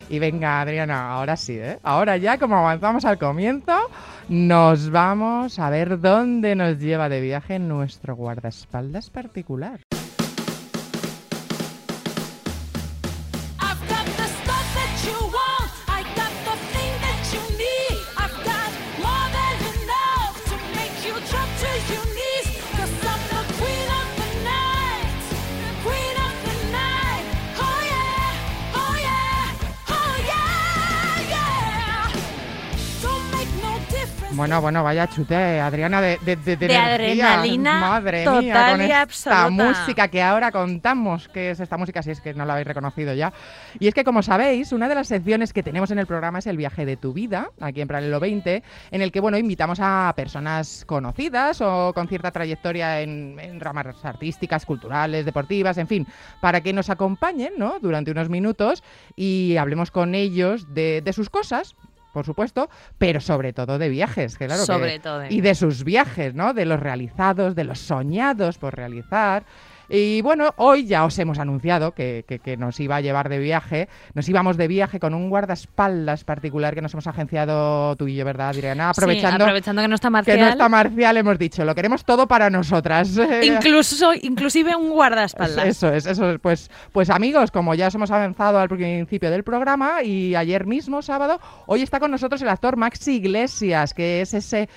Y venga, Adriana, ahora sí, ¿eh? Ahora ya, como avanzamos al comienzo, nos vamos a ver dónde nos lleva de viaje nuestro guardaespaldas particular. Bueno, vaya chute, Adriana, de energía. Adrenalina, madre total mía, con y esta absoluta. música que ahora contamos que es esta música, si es que no la habéis reconocido ya. Y es que, como sabéis, una de las secciones que tenemos en el programa es el viaje de tu vida, aquí en Paralelo 20, en el que, bueno, invitamos a personas conocidas o con cierta trayectoria en ramas artísticas, culturales, deportivas, en fin, para que nos acompañen, ¿no?, durante unos minutos y hablemos con ellos de sus cosas, por supuesto, pero sobre todo de viajes, que claro, y de sus viajes, ¿no? De los realizados, de los soñados por realizar. Y bueno, hoy ya os hemos anunciado que nos iba a llevar de viaje. Nos íbamos de viaje con un guardaespaldas particular que nos hemos agenciado tú y yo, ¿verdad, Adriana? Aprovechando que no está Marcial. Que no está Marcial, hemos dicho, lo queremos todo para nosotras. Inclusive un guardaespaldas. Eso es. Pues amigos, como ya os hemos avanzado al principio del programa y ayer mismo, sábado, hoy está con nosotros el actor Maxi Iglesias, que es ese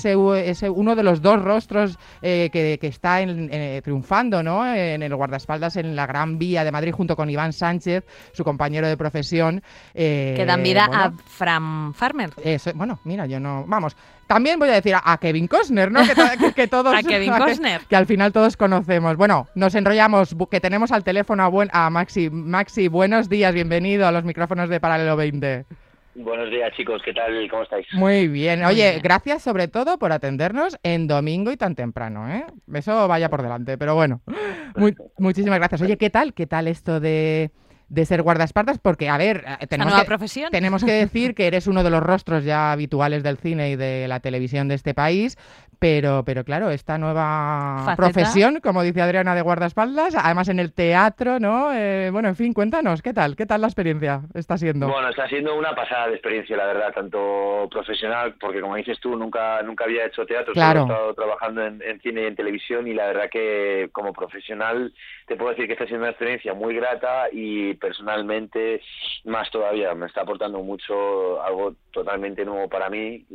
uno de los dos rostros que está triunfando, ¿no?, en el guardaespaldas en la Gran Vía de Madrid junto con Iván Sánchez, su compañero de profesión. Que dan vida a Fran Farmer. Eso, bueno, mira, yo no... Vamos, también voy a decir a Kevin Costner, ¿no? Que todos... a Kevin Costner. Que al final todos conocemos. Bueno, nos enrollamos, que tenemos al teléfono a Maxi. Maxi, buenos días, bienvenido a los micrófonos de Paralelo 20. Buenos días, chicos, ¿qué tal? ¿Cómo estáis? Muy bien. Oye, gracias sobre todo por atendernos en domingo y tan temprano, ¿eh? Eso vaya por delante, pero bueno. Muchísimas gracias. Oye, ¿qué tal esto de ser guardaespaldas? Porque, a ver, tenemos que decir que eres uno de los rostros ya habituales del cine y de la televisión de este país, pero claro, esta nueva faceta, profesión, como dice Adriana, de guardaespaldas, además en el teatro, ¿no? Bueno, en fin, cuéntanos, ¿qué tal la experiencia está siendo? Bueno, está siendo una pasada de experiencia, la verdad, tanto profesional, porque como dices tú, nunca había hecho teatro, claro. Solo he estado trabajando en cine y en televisión, y la verdad que como profesional te puedo decir que está siendo una experiencia muy grata, y personalmente más todavía, me está aportando mucho, algo totalmente nuevo para mí,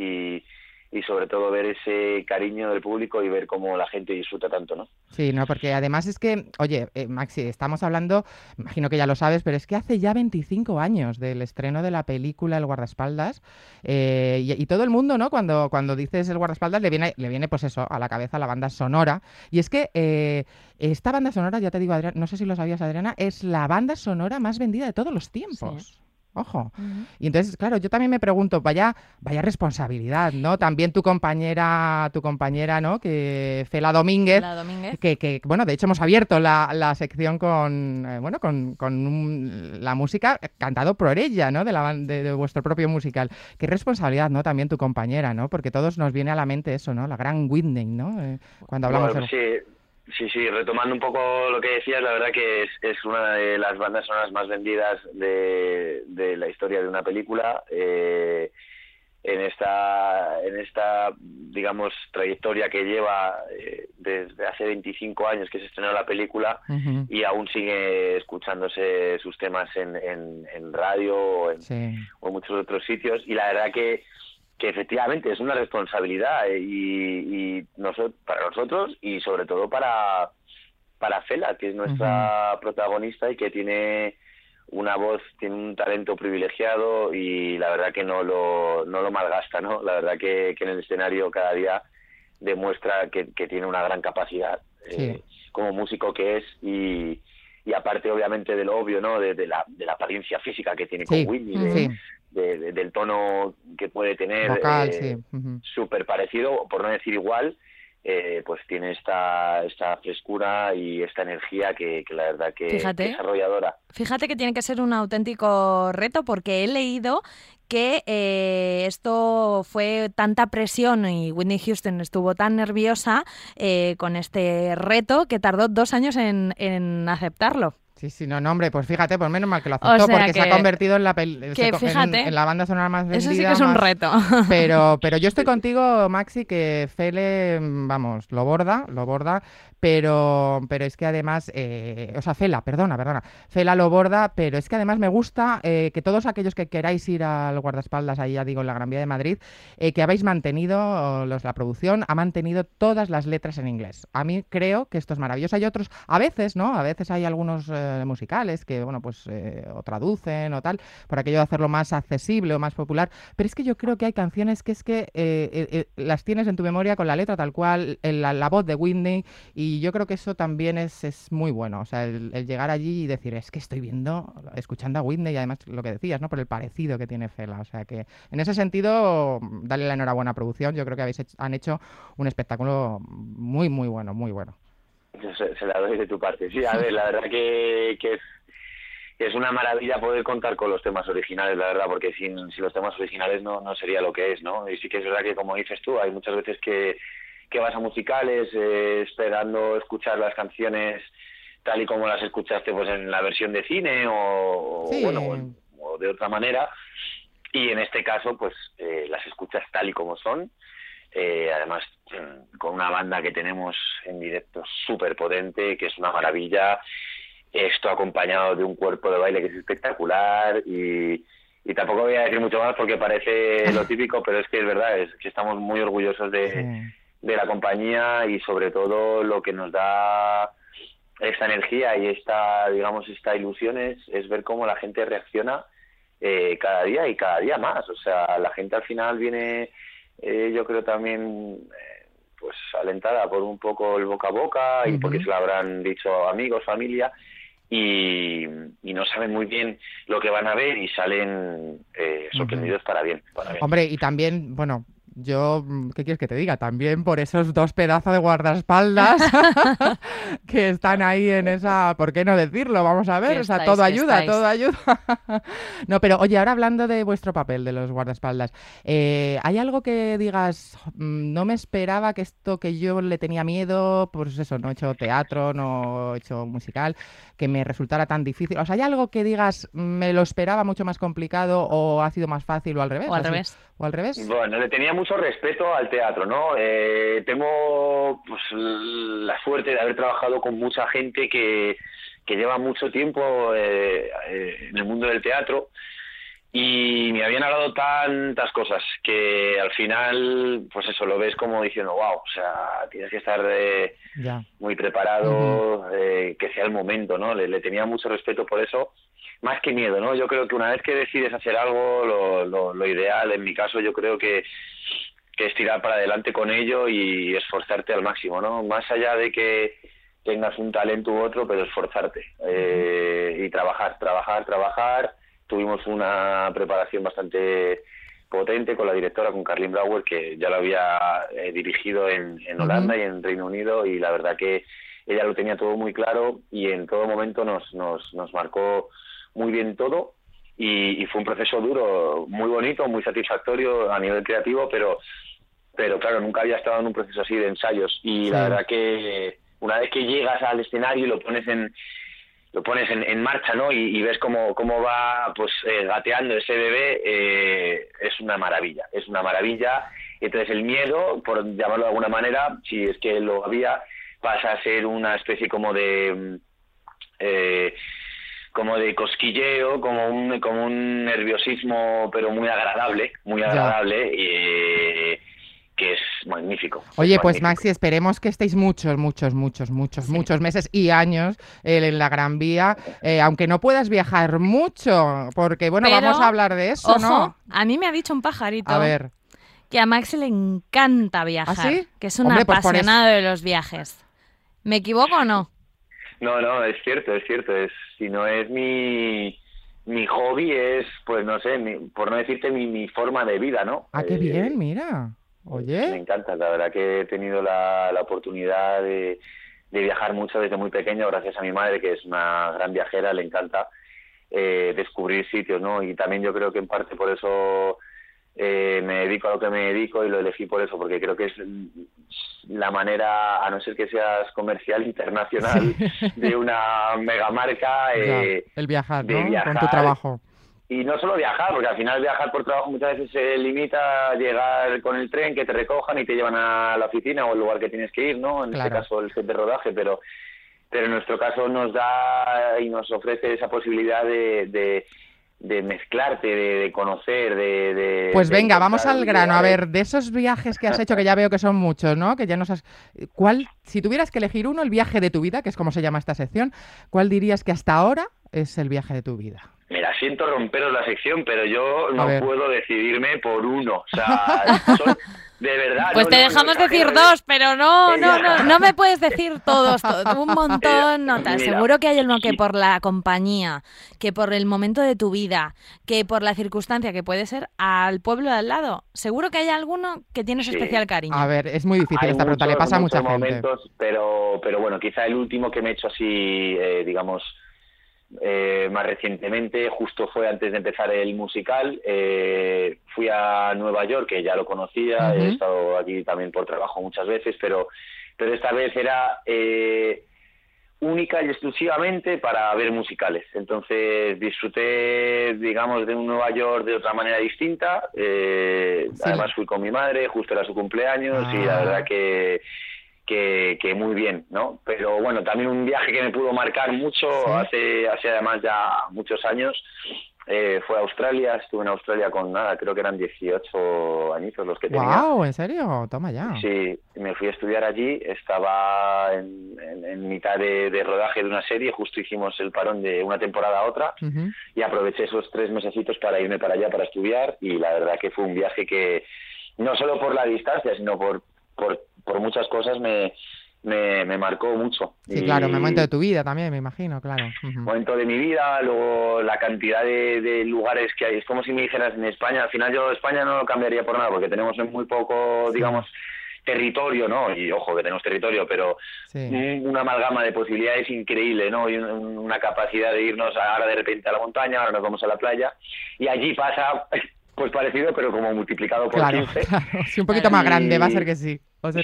y sobre todo ver ese cariño del público y ver cómo la gente disfruta tanto, ¿no? Sí, no, porque además es que, oye, Maxi, estamos hablando, imagino que ya lo sabes, pero es que hace ya 25 años del estreno de la película El guardaespaldas, y todo el mundo, ¿no?, cuando dices El guardaespaldas le viene pues eso a la cabeza, la banda sonora, y es que esta banda sonora, ya te digo, Adriana, no sé si lo sabías, Adriana, es la banda sonora más vendida de todos los tiempos. Sí. Ojo. Uh-huh. Y entonces, claro, yo también me pregunto, vaya responsabilidad, ¿no? También tu compañera, ¿no?, que Fela Domínguez. Que bueno, de hecho hemos abierto la sección con la música cantado por ella, ¿no?, de vuestro propio musical. Qué responsabilidad, ¿no?, también tu compañera, ¿no? Porque todos nos viene a la mente eso, ¿no? La gran Whitney, ¿no? Cuando hablamos de... Sí, retomando un poco lo que decías, la verdad que es una de las bandas sonoras más vendidas de la historia de una película. En esta digamos trayectoria que lleva desde hace 25 años que se estrenó la película, uh-huh, y aún sigue escuchándose sus temas en radio o en muchos otros sitios, y la verdad que efectivamente es una responsabilidad y para nosotros y sobre todo para Fela, que es nuestra, uh-huh, protagonista, y que tiene una voz, tiene un talento privilegiado, y la verdad que no lo malgasta, ¿no? La verdad que en el escenario cada día demuestra que tiene una gran capacidad, sí, como músico que es, y aparte obviamente de lo obvio, ¿no?, de la apariencia física que tiene, sí, con Whitney, sí, del tono que puede tener, vocal, sí, uh-huh, súper parecido, por no decir igual, pues tiene esta frescura y esta energía que la verdad que es arrolladora. Fíjate que tiene que ser un auténtico reto, porque he leído que esto fue tanta presión y Whitney Houston estuvo tan nerviosa con este reto que tardó 2 años en aceptarlo. Sí, no, hombre, pues fíjate, pues menos mal que lo aceptó, porque se ha convertido en en la banda sonora más vendida. Eso sí que es un reto. Pero yo estoy contigo, Maxi, que Fele, vamos, lo borda, pero es que además, Fela, perdona, Fela lo borda, pero es que además me gusta que todos aquellos que queráis ir al guardaespaldas, ahí ya digo, en la Gran Vía de Madrid, que habéis mantenido, la producción ha mantenido todas las letras en inglés. A mí creo que esto es maravilloso. Hay otros, a veces, ¿no? A veces hay algunos musicales que, bueno, pues o traducen o tal, por aquello de hacerlo más accesible o más popular, pero es que yo creo que hay canciones que es que las tienes en tu memoria con la letra tal cual, la voz de Whitney, y yo creo que eso también es muy bueno, o sea, el llegar allí y decir, es que estoy escuchando a Whitney, y además lo que decías, ¿no? Por el parecido que tiene Fela, o sea que en ese sentido, dale la enhorabuena a producción, yo creo que han hecho un espectáculo muy, muy bueno, muy bueno. Se la doy de tu parte. Sí, a ver, la verdad que es una maravilla poder contar con los temas originales, la verdad, porque sin los temas originales no sería lo que es, ¿no? Y sí que es verdad que, como dices tú, hay muchas veces que vas a musicales esperando escuchar las canciones tal y como las escuchaste pues en la versión de cine sí. o de otra manera, y en este caso pues las escuchas tal y como son. Además con una banda que tenemos en directo súper potente, que es una maravilla, esto acompañado de un cuerpo de baile que es espectacular, y tampoco voy a decir mucho más porque parece lo típico, pero es que es verdad, es que estamos muy orgullosos de la compañía, y sobre todo lo que nos da esta energía y esta ilusión es ver cómo la gente reacciona cada día y cada día más. O sea, la gente al final viene, yo creo también pues alentada por un poco el boca a boca, y porque se lo habrán dicho amigos, familia, y no saben muy bien lo que van a ver y salen sorprendidos para bien. Hombre, y también, bueno, yo, ¿qué quieres que te diga? También por esos dos pedazos de guardaespaldas que están ahí en esa... ¿Por qué no decirlo? Vamos a ver, o sea, todo ayuda. No, pero oye, ahora hablando de vuestro papel, de los guardaespaldas, ¿hay algo que digas, no me esperaba que esto que yo le tenía miedo, pues eso, no he hecho teatro, no he hecho musical, que me resultara tan difícil? O sea, ¿hay algo que digas, me lo esperaba mucho más complicado, o ha sido más fácil, o al revés? ¿O al revés? Bueno, le tenía mucho respeto al teatro, ¿no? Tengo pues la suerte de haber trabajado con mucha gente que lleva mucho tiempo en el mundo del teatro, y me habían hablado tantas cosas que al final, pues eso, lo ves como diciendo, wow, o sea, tienes que estar muy preparado, que sea el momento, ¿no? Le tenía mucho respeto por eso, más que miedo, ¿no? Yo creo que una vez que decides hacer algo, lo ideal, en mi caso, yo creo que es tirar para adelante con ello y esforzarte al máximo, ¿no? Más allá de que tengas un talento u otro, pero esforzarte y trabajar. Tuvimos una preparación bastante potente con la directora, con Carlin Brouwer, que ya lo había dirigido en Holanda y en Reino Unido, y la verdad que ella lo tenía todo muy claro, y en todo momento nos marcó muy bien todo, y fue un proceso duro, muy bonito, muy satisfactorio a nivel creativo, pero claro, nunca había estado en un proceso así de ensayos, y la verdad que una vez que llegas al escenario y lo pones en marcha, ¿no? Y ves cómo va pues gateando ese bebé, es una maravilla. Entonces el miedo, por llamarlo de alguna manera, si es que lo había, pasa a ser una especie como de cosquilleo, como un nerviosismo, pero muy agradable, que es magnífico. Oye, pues Maxi, esperemos que estéis muchos meses y años en la Gran Vía, aunque no puedas viajar mucho, porque bueno, pero, vamos a hablar de eso, ojo, ¿no? A mí me ha dicho un pajarito a ver, que a Maxi le encanta viajar, ¿ah, sí? Que es un apasionado de los viajes. ¿Me equivoco o no? No, es cierto. Si no es mi hobby, es, pues no sé, por no decirte mi forma de vida, ¿no? Ah, qué bien, mira. Oye. Me encanta, la verdad que he tenido la oportunidad de viajar mucho desde muy pequeño, gracias a mi madre, que es una gran viajera, le encanta descubrir sitios, ¿no? Y también yo creo que en parte por eso me dedico a lo que me dedico y lo elegí por eso, porque creo que es la manera, a no ser que seas comercial internacional, de una megamarca, el viajar, de ¿no? viajar, con tu trabajo. Y no solo viajar, porque al final viajar por trabajo muchas veces se limita a llegar con el tren, que te recojan y te llevan a la oficina o al lugar que tienes que ir, ¿no? En este caso el set de rodaje, pero en nuestro caso nos da y nos ofrece esa posibilidad de mezclarte, de conocer, Pues venga, vamos al lugares. grano. A ver, de esos viajes que has hecho, que ya veo que son muchos, ¿no? Que ya nos has... ¿Cuál, si tuvieras que elegir uno, el viaje de tu vida, que es como se llama esta sección, cuál dirías que hasta ahora es el viaje de tu vida? Mira, siento romperos la sección, pero yo no puedo decidirme por uno. O sea, de verdad... Pues te dejamos decir dos, pero no me puedes decir todos, un montón, notas. Seguro que hay uno que por la compañía, que por el momento de tu vida, que por la circunstancia, que puede ser al pueblo de al lado. Seguro que hay alguno que tienes especial cariño. A ver, es muy difícil esta pregunta, le pasa a mucha gente. Momentos, pero bueno, quizá el último que me he hecho así, digamos... más recientemente, justo fue antes de empezar el musical, fui a Nueva York, que ya lo conocía, he estado aquí también por trabajo muchas veces, pero esta vez era única y exclusivamente para ver musicales. Entonces disfruté, digamos, de un Nueva York de otra manera distinta. Además fui con mi madre, justo era su cumpleaños, y la verdad que muy bien, ¿no? Pero bueno, también un viaje que me pudo marcar mucho, hace además ya muchos años, fue a Australia. Estuve en Australia con creo que eran 18 añitos los que tenía. ¡Wow! ¿En serio? Toma ya. Sí, me fui a estudiar allí, estaba en mitad de rodaje de una serie, justo hicimos el parón de una temporada a otra, y aproveché esos 3 mesecitos para irme para allá para estudiar, y la verdad que fue un viaje que, no solo por la distancia, sino por muchas cosas me marcó mucho. Sí, claro, un momento de tu vida también, me imagino, claro. Momento de mi vida, luego la cantidad de lugares que hay. Es como si me dijeras en España, al final yo España no lo cambiaría por nada, porque tenemos muy poco, digamos, territorio, ¿no? Y ojo que tenemos territorio, pero una amalgama de posibilidades increíble, ¿no? Y una capacidad de irnos ahora de repente a la montaña, ahora nos vamos a la playa, y allí pasa... Pues parecido, pero como multiplicado por 15. Claro. Sí, un poquito más grande, va a ser que sí.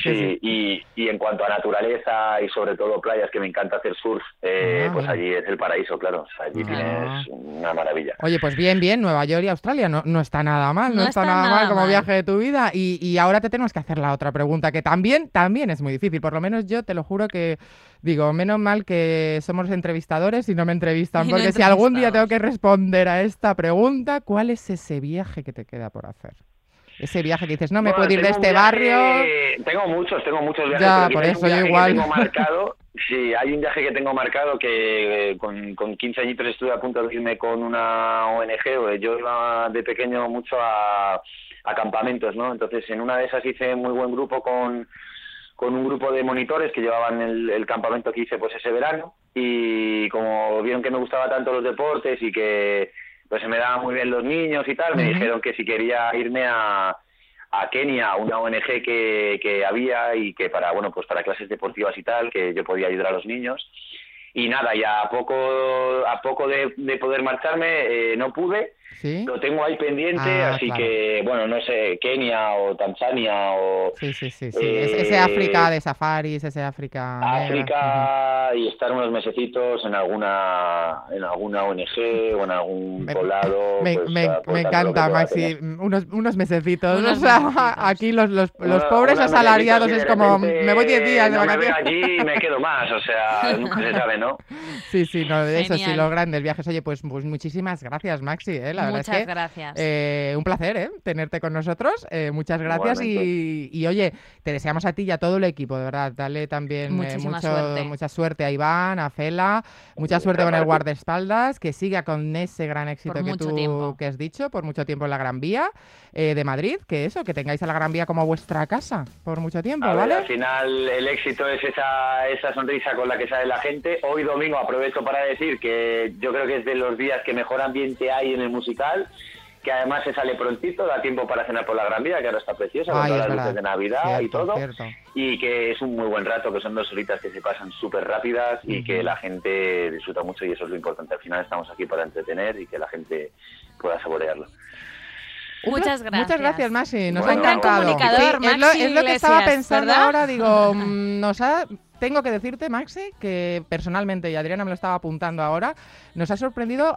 Y en cuanto a naturaleza y sobre todo playas, que me encanta hacer surf, pues allí es el paraíso, claro. O sea, allí tienes una maravilla. Oye, pues bien, Nueva York y Australia no está nada mal, no está nada mal como viaje de tu vida. Y ahora te tenemos que hacer la otra pregunta, que también es muy difícil. Por lo menos yo te lo juro que digo, menos mal que somos entrevistadores y no me entrevistan, porque si algún día tengo que responder a esta pregunta, ¿cuál es ese viaje que te queda por hacer? Ese viaje que dices, no me puedo ir de este barrio. Tengo muchos viajes. Ya, por eso yo igual. Tengo marcado, sí, hay un viaje que tengo marcado que con 15 añitos estuve a punto de irme con una ONG. Yo iba de pequeño mucho a campamentos, ¿no? Entonces en una de esas hice muy buen grupo con un grupo de monitores que llevaban el campamento que hice pues ese verano, y como vieron que me gustaba tanto los deportes y que pues se me daban muy bien los niños y tal, me dijeron que si quería irme a Kenia, una ONG que había y que para clases deportivas y tal, que yo podía ayudar a los niños. Y nada, ya a poco de poder marcharme, no pude. ¿Sí? Lo tengo ahí pendiente, así claro. Que, bueno, no sé, Kenia o Tanzania o... Sí. Ese África de safaris, ese África... África y estar unos mesecitos en alguna ONG o en algún poblado. Me encanta, Maxi, unos mesecisitos. O sea, aquí los pobres asalariados es como, me voy 10 días de vacaciones. Me voy allí y me quedo más, o sea, nunca se sabe, ¿no? Sí, eso sí, los grandes viajes. Oye, pues muchísimas gracias, Maxi, la verdad muchas es que, gracias. Un placer, tenerte con nosotros. Muchas gracias y oye, te deseamos a ti y a todo el equipo, de verdad. Dale también mucha suerte a Iván, a Fela, mucha suerte con el guardaespaldas, que siga con ese gran éxito que has dicho, por mucho tiempo en la Gran Vía de Madrid, que tengáis a la Gran Vía como vuestra casa por mucho tiempo, ¿vale? Al final el éxito es esa sonrisa con la que sale la gente. Hoy domingo aprovecho para decir que yo creo que es de los días que mejor ambiente hay en el musical, que además se sale prontito, da tiempo para cenar por la Gran Vía, que ahora está preciosa, con todas las luces de Navidad y todo, y que es un muy buen rato, que son 2 horitas que se pasan súper rápidas y que la gente disfruta mucho, y eso es lo importante. Al final estamos aquí para entretener y que la gente pueda saborearlo. Muchas gracias. Muchas gracias, Maxi. Nos Bueno, ha encantado. un gran comunicador, Sí, Maxi es lo que estaba Iglesias, pensando ¿verdad? ahora. Digo, tengo que decirte, Maxi, que personalmente, y Adriana me lo estaba apuntando ahora, nos ha sorprendido